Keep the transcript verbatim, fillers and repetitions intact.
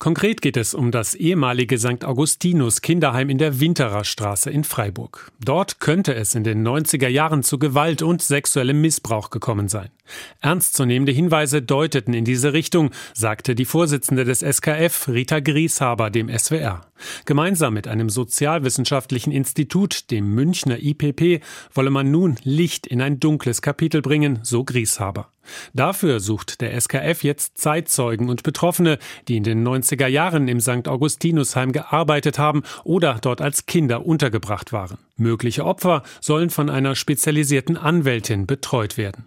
Konkret geht es um das ehemalige Sankt Augustinus Kinderheim in der Winterer Straße in Freiburg. Dort könnte es in den neunziger Jahren zu Gewalt und sexuellem Missbrauch gekommen sein. Ernstzunehmende Hinweise deuteten in diese Richtung, sagte die Vorsitzende des S K F, Rita Grieshaber, dem S W R. Gemeinsam mit einem sozialwissenschaftlichen Institut, dem Münchner I P P, wolle man nun Licht in ein dunkles Kapitel bringen, so Grieshaber. Dafür sucht der S K F jetzt Zeitzeugen und Betroffene, die in den neunziger Jahren im Sankt Augustinusheim gearbeitet haben oder dort als Kinder untergebracht waren. Mögliche Opfer sollen von einer spezialisierten Anwältin betreut werden.